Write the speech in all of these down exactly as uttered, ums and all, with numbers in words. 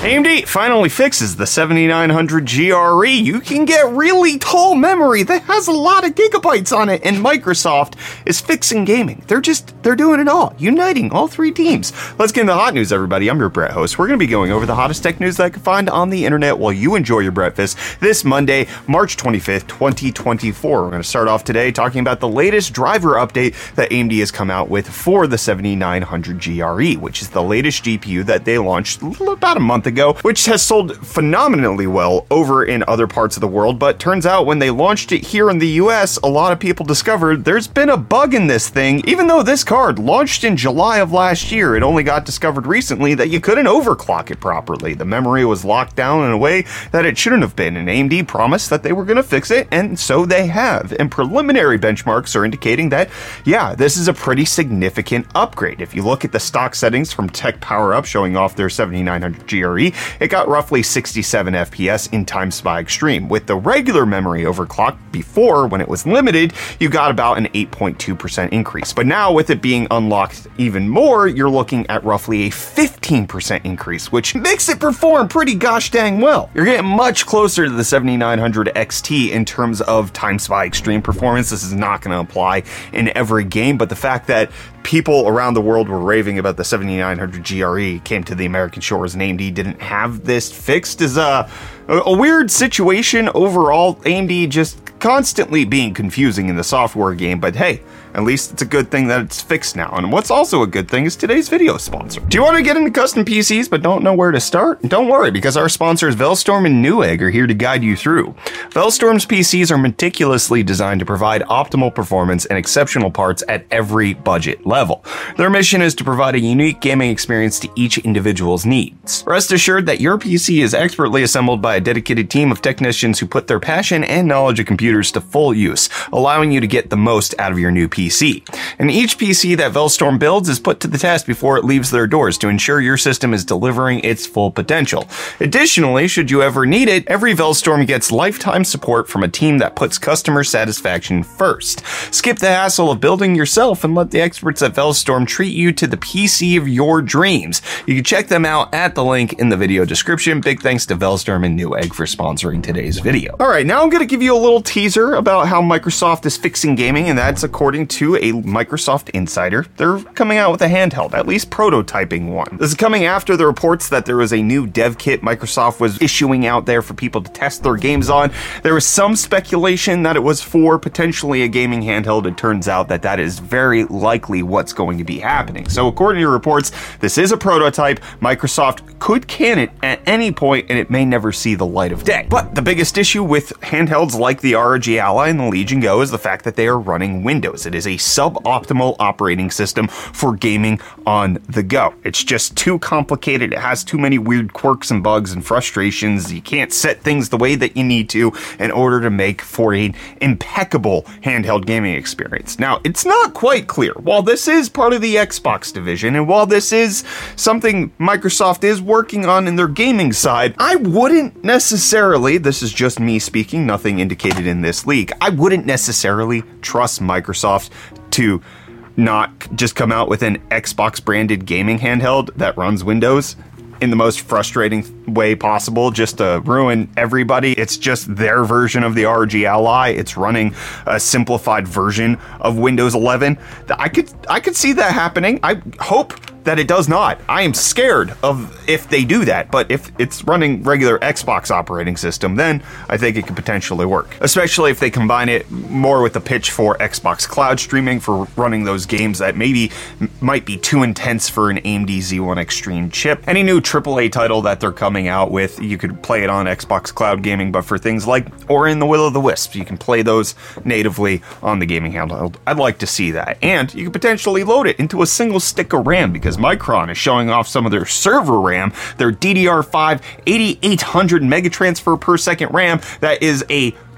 A M D finally fixes the seventy-nine hundred G R E. You can get really tall memory that has a lot of gigabytes on it, and Microsoft is fixing gaming. They're just, they're doing it all, uniting all three teams. Let's get into the hot news, everybody. I'm your Brett host. We're going to be going over the hottest tech news that I can find on the internet while you enjoy your breakfast this Monday, March twenty-fifth, twenty twenty-four. We're going to start off today talking about the latest driver update that A M D has come out with for the seventy-nine hundred G R E, which is the latest G P U that they launched about a month ago. Ago, which has sold phenomenally well over in other parts of the world, but turns out when they launched it here in the U S, a lot of people discovered there's been a bug in this thing. Even though this card launched in July of last year, it only got discovered recently that you couldn't overclock it properly. The memory was locked down in a way that it shouldn't have been, and A M D promised that they were going to fix it, and so they have. And preliminary benchmarks are indicating that, yeah, this is a pretty significant upgrade. If you look at the stock settings from Tech Power Up showing off their seventy-nine hundred G R E, it got roughly sixty-seven F P S in Time Spy Extreme. With the regular memory overclock before, when it was limited, you got about an eight point two percent increase. But now with it being unlocked even more, you're looking at roughly a fifteen percent increase, which makes it perform pretty gosh dang well. You're getting much closer to the seventy-nine hundred X T in terms of Time Spy Extreme performance. This is not going to apply in every game, but the fact that people around the world were raving about the seventy-nine hundred G R E came to the American shores and A M D didn't have this fixed is a, a weird situation overall. A M D just constantly being confusing in the software game, but hey, at least it's a good thing that it's fixed now. And what's also a good thing is today's video sponsor. Do you want to get into custom P Cs but don't know where to start? Don't worry, because our sponsors Velstorm and Newegg are here to guide you through. Velstorm's P Cs are meticulously designed to provide optimal performance and exceptional parts at every budget level. Their mission is to provide a unique gaming experience to each individual's needs. Rest assured that your P C is expertly assembled by a dedicated team of technicians who put their passion and knowledge of computers to full use, allowing you to get the most out of your new P C. P C. And each P C that Velstorm builds is put to the test before it leaves their doors to ensure your system is delivering its full potential. Additionally, should you ever need it, every Velstorm gets lifetime support from a team that puts customer satisfaction first. Skip the hassle of building yourself and let the experts at Velstorm treat you to the P C of your dreams. You can check them out at the link in the video description. Big thanks to Velstorm and Newegg for sponsoring today's video. Alright, now I'm going to give you a little teaser about how Microsoft is fixing gaming, and that's according to to a Microsoft insider. They're coming out with a handheld, at least prototyping one. This is coming after the reports that there was a new dev kit Microsoft was issuing out there for people to test their games on. There was some speculation that it was for potentially a gaming handheld. It turns out that that is very likely what's going to be happening. So according to reports, this is a prototype. Microsoft could can it at any point and it may never see the light of day. But the biggest issue with handhelds like the R O G Ally and the Legion Go is the fact that they are running Windows. It is a suboptimal operating system for gaming on the go. It's just too complicated. It has too many weird quirks and bugs and frustrations. You can't set things the way that you need to in order to make for an impeccable handheld gaming experience. Now, it's not quite clear. While this is part of the Xbox division, and while this is something Microsoft is working on in their gaming side, I wouldn't necessarily, this is just me speaking, nothing indicated in this leak, I wouldn't necessarily trust Microsoft to not just come out with an Xbox branded gaming handheld that runs Windows in the most frustrating way possible, just to ruin everybody. It's just their version of the R O G Ally. It's running a simplified version of Windows eleven. I could I could see that happening. I hope that it does not. I am scared of if they do that, but if it's running regular Xbox operating system, then I think it could potentially work. Especially if they combine it more with the pitch for Xbox cloud streaming for running those games that maybe might be too intense for an A M D Z one Extreme chip. Any new triple A title that they're coming out with, you could play it on Xbox cloud gaming, but for things like Ori and the Will of the Wisp, you can play those natively on the gaming handheld. I'd like to see that. And you could potentially load it into a single stick of RAM, because Micron is showing off some of their server RAM, their D D R five eighty-eight hundred megatransfer per second RAM that is a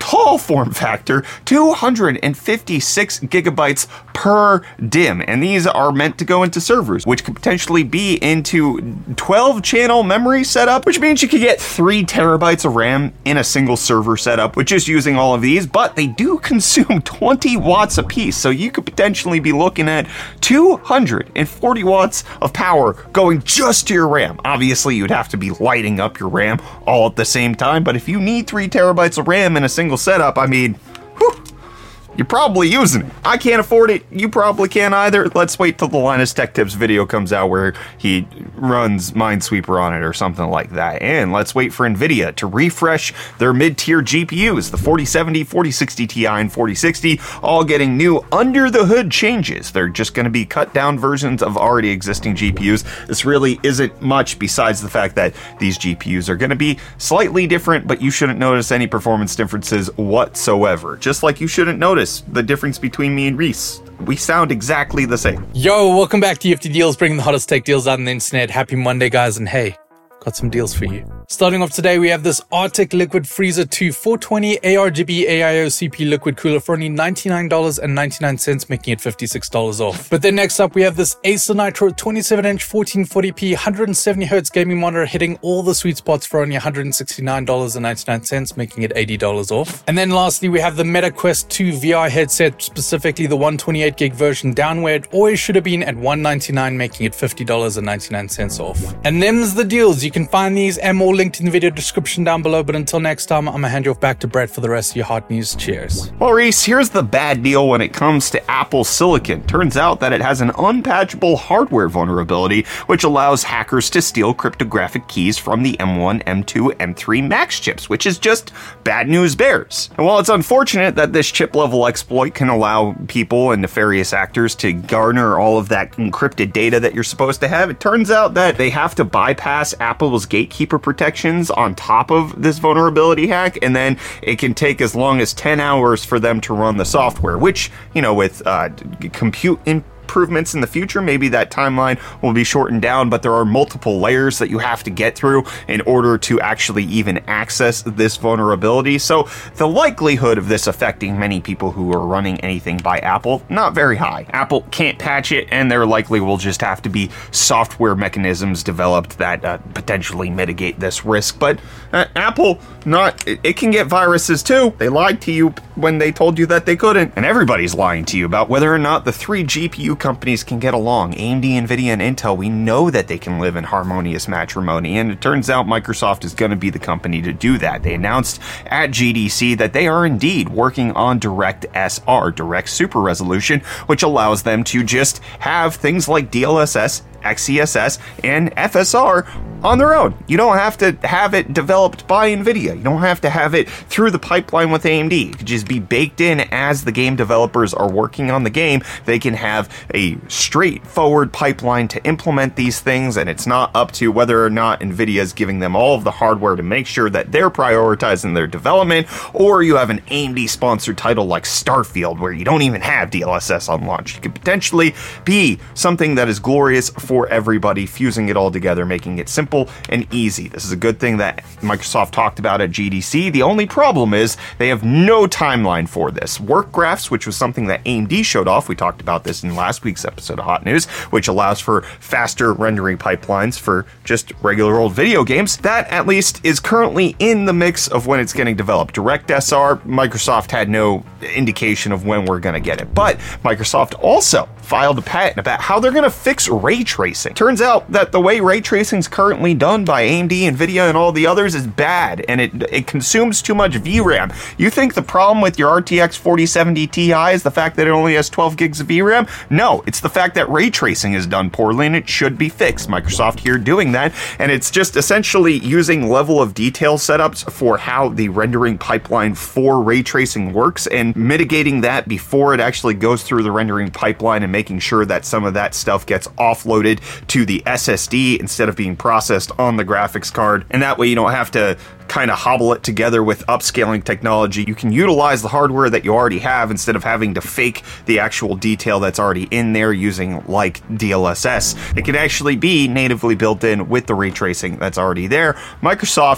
tall form factor, two hundred fifty-six gigabytes per D I M. And these are meant to go into servers, which could potentially be into twelve channel memory setup, which means you could get three terabytes of RAM in a single server setup with just using all of these, but they do consume twenty watts a piece. So you could potentially be looking at two hundred forty watts of power going just to your RAM. Obviously, you'd have to be lighting up your RAM all at the same time, but if you need three terabytes of RAM in a single setup, I mean, whew, you're probably using it. I can't afford it. You probably can't either. Let's wait till the Linus Tech Tips video comes out where he runs Minesweeper on it or something like that. And let's wait for NVIDIA to refresh their mid-tier G P Us. The forty seventy, forty sixty Ti, and forty sixty all getting new under-the-hood changes. They're just going to be cut-down versions of already existing G P Us. This really isn't much besides the fact that these G P Us are going to be slightly different, but you shouldn't notice any performance differences whatsoever. Just like you shouldn't notice the difference between me and Reese. We sound exactly the same. Yo, welcome back to U F T Deals, bringing the hottest tech deals out on the internet. Happy Monday, guys, and hey, got some deals for you. Starting off today, we have this Arctic Liquid Freezer two four twenty A R G B A I O C P liquid cooler for only ninety-nine dollars and ninety-nine cents, making it fifty-six dollars off. But then next up, we have this Acer Nitro twenty-seven inch fourteen forty p one hundred seventy hertz gaming monitor hitting all the sweet spots for only one hundred sixty-nine dollars and ninety-nine cents, making it eighty dollars off. And then lastly, we have the Meta Quest two V R headset, specifically the one twenty-eight gig version, down where it always should have been at one hundred ninety-nine dollars, making it fifty dollars and ninety-nine cents off. And them's the deals. You can find these and more linked in the video description down below, but until next time, I'm gonna hand you off back to Brett for the rest of your hot news. Cheers. Well, Reese, here's the bad deal when it comes to Apple Silicon. Turns out that it has an unpatchable hardware vulnerability, which allows hackers to steal cryptographic keys from the M one, M two, M three Max chips, which is just bad news bears. And while it's unfortunate that this chip-level exploit can allow people and nefarious actors to garner all of that encrypted data that you're supposed to have, it turns out that they have to bypass Apple's gatekeeper protections on top of this vulnerability hack, and then it can take as long as ten hours for them to run the software, which, you know, with uh, compute in improvements in the future, maybe that timeline will be shortened down, but there are multiple layers that you have to get through in order to actually even access this vulnerability. So the likelihood of this affecting many people who are running anything by Apple, not very high. Apple can't patch it, and there likely will just have to be software mechanisms developed that uh, potentially mitigate this risk. But uh, Apple, not it, it can get viruses too. They lied to you when they told you that they couldn't, and everybody's lying to you about whether or not the three G P U companies can get along. A M D, NVIDIA, and Intel, we know that they can live in harmonious matrimony, and it turns out Microsoft is going to be the company to do that. They announced at G D C that they are indeed working on DirectSR, Direct Super Resolution, which allows them to just have things like D L S S, X E S S, and F S R on their own. You don't have to have it developed by NVIDIA. You don't have to have it through the pipeline with A M D. It could just be baked in as the game developers are working on the game. They can have a straightforward pipeline to implement these things, and it's not up to whether or not NVIDIA is giving them all of the hardware to make sure that they're prioritizing their development, or you have an A M D-sponsored title like Starfield where you don't even have D L S S on launch. It could potentially be something that is glorious for for everybody, fusing it all together, making it simple and easy. This is a good thing that Microsoft talked about at G D C. The only problem is they have no timeline for this. Work graphs, which was something that A M D showed off, we talked about this in last week's episode of Hot News, which allows for faster rendering pipelines for just regular old video games. That, at least, is currently in the mix of when it's getting developed. DirectSR, Microsoft had no indication of when we're going to get it. But Microsoft also filed a patent about how they're going to fix ray tracing. Turns out that the way ray tracing is currently done by A M D, NVIDIA, and all the others is bad, and it it consumes too much V RAM. You think the problem with your R T X forty seventy Ti is the fact that it only has twelve gigs of V RAM? No, it's the fact that ray tracing is done poorly, and it should be fixed. Microsoft here doing that, and it's just essentially using level of detail setups for how the rendering pipeline for ray tracing works, and mitigating that before it actually goes through the rendering pipeline, and making sure that some of that stuff gets offloaded to the S S D instead of being processed on the graphics card. And that way you don't have to kind of hobble it together with upscaling technology. You can utilize the hardware that you already have instead of having to fake the actual detail that's already in there using like D L S S. It can actually be natively built in with the ray tracing that's already there. Microsoft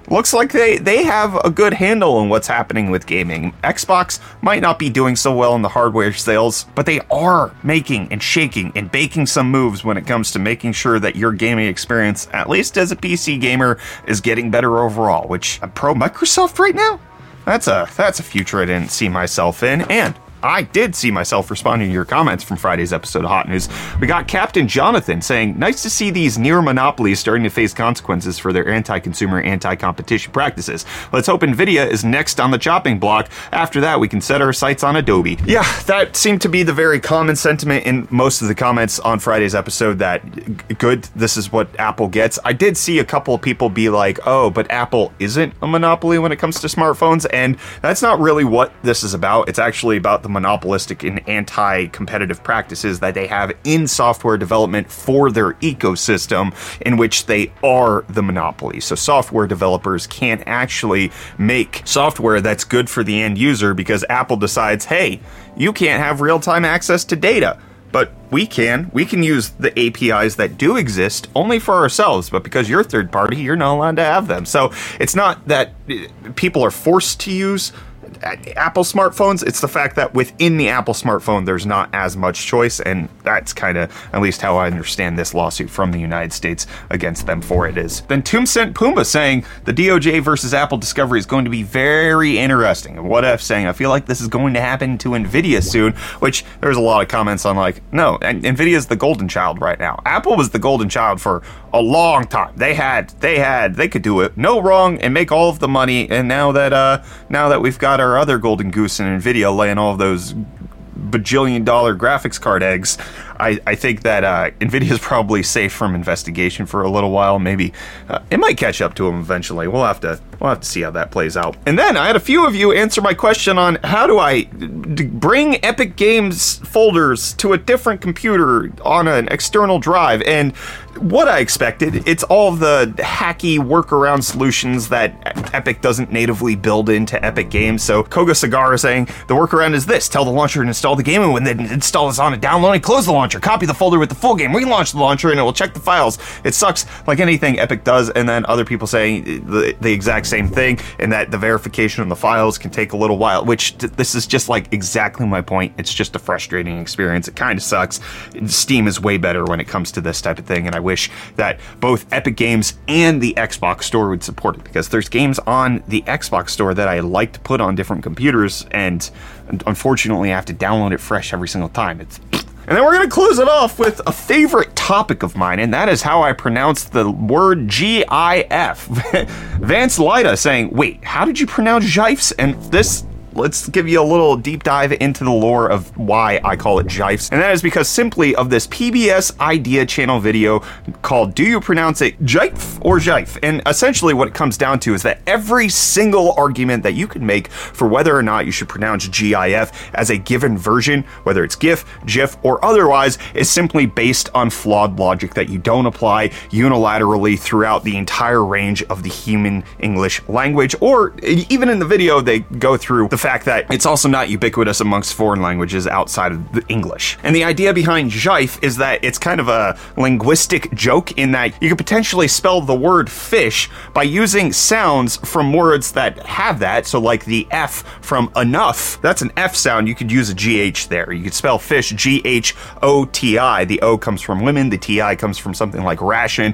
looks like they, they have a good handle on what's happening with gaming. Xbox might not be doing so well in the hardware sales, but they are making and shaking and baking some moves when it comes to making sure that your gaming experience, at least as a P C gamer, is getting better overall, which I'm pro Microsoft right now? That's a, that's a future I didn't see myself in, and I did see myself responding to your comments from Friday's episode of Hot News. We got Captain Jonathan saying, nice to see these near monopolies starting to face consequences for their anti-consumer, anti-competition practices. Let's hope Nvidia is next on the chopping block. After that, we can set our sights on Adobe. Yeah, that seemed to be the very common sentiment in most of the comments on Friday's episode, that good, this is what Apple gets. I did see a couple of people be like, oh, but Apple isn't a monopoly when it comes to smartphones, and that's not really what this is about. It's actually about the monopolistic and anti-competitive practices that they have in software development for their ecosystem, in which they are the monopoly. So software developers can't actually make software that's good for the end user because Apple decides, hey, you can't have real-time access to data. But we can. We can use the A P Is that do exist only for ourselves, but because you're third party, you're not allowed to have them. So it's not that people are forced to use Apple smartphones, it's the fact that within the Apple smartphone there's not as much choice, and that's kind of at least how I understand this lawsuit from the United States against them for it is. Then Tombsent Puma saying the D O J versus Apple discovery is going to be very interesting. And What If saying I feel like this is going to happen to Nvidia soon, which there's a lot of comments on like, no, and Nvidia's the golden child right now. Apple was the golden child for a long time. They had, they had, they could do it no wrong and make all of the money. And now that, uh, now that we've got our other golden goose in Nvidia laying all of those bajillion dollar graphics card eggs, I, I think that uh, Nvidia is probably safe from investigation for a little while. Maybe uh, it might catch up to them eventually. We'll have to we'll have to see how that plays out. And then I had a few of you answer my question on how do I d- bring Epic Games folders to a different computer on an external drive, and what I expected, it's all the hacky workaround solutions that Epic doesn't natively build into Epic Games. So Koga Cigar is saying the workaround is this: tell the launcher to install the game, and when the install is on it, download and close the launcher, copy the folder with the full game, relaunch the launcher, and it will check the files. It sucks like anything Epic does. And then other people saying the, the exact same thing, and that the verification of the files can take a little while, which t- this is just like exactly my point. It's just a frustrating experience. It kind of sucks. Steam is way better when it comes to this type of thing, and I wish that both Epic Games and the Xbox Store would support it, because there's games on the Xbox Store that I like to put on different computers, and unfortunately I have to download it fresh every single time. It's And then we're going to close it off with a favorite topic of mine, and that is how I pronounce the word G I F. Vance Lida saying, wait, how did you pronounce Gifes? And this, let's give you a little deep dive into the lore of why I call it Gifes. And that is because simply of this P B S Idea channel video called Do You Pronounce It Jife or Jife? And essentially what it comes down to is that every single argument that you can make for whether or not you should pronounce G I F as a given version, whether it's GIF, GIF, or otherwise, is simply based on flawed logic that you don't apply unilaterally throughout the entire range of the human English language. Or even in the video, they go through the fact that it's also not ubiquitous amongst foreign languages outside of the English. And the idea behind Jife is that it's kind of a linguistic joke in that you could potentially spell the word fish by using sounds from words that have that. So like the F from enough, that's an F sound. You could use a G H there. You could spell fish G H O T I. The O comes from women. The T I comes from something like ration.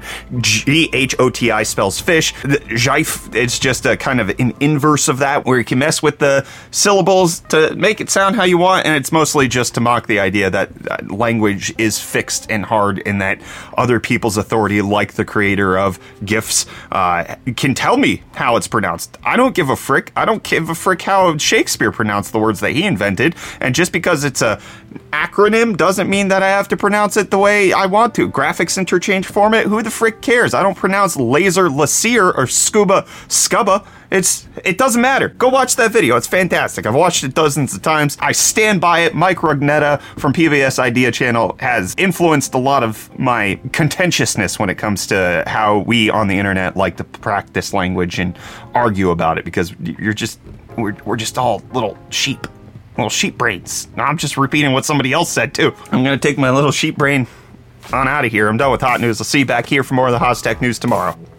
G H O T I spells fish. The Jife, it's just a kind of an inverse of that, where you can mess with the syllables to make it sound how you want, and it's mostly just to mock the idea that language is fixed and hard, and that other people's authority, like the creator of GIFs, uh, can tell me how it's pronounced. I don't give a frick. I don't give a frick how Shakespeare pronounced the words that he invented, and just because it's a acronym doesn't mean that I have to pronounce it the way I want to. Graphics interchange format, who the frick cares? I don't pronounce laser laseer or scuba scubba. It's, it doesn't matter. Go watch that video. It's fantastic. I've watched it dozens of times. I stand by it. Mike Rugnetta from P B S Idea Channel has influenced a lot of my contentiousness when it comes to how we on the internet like to practice language and argue about it, because you're just, we're, we're just all little sheep. Little sheep brains. Now I'm just repeating what somebody else said too. I'm going to take my little sheep brain on out of here. I'm done with Hot News. I'll see you back here for more of the Hot Tech News tomorrow.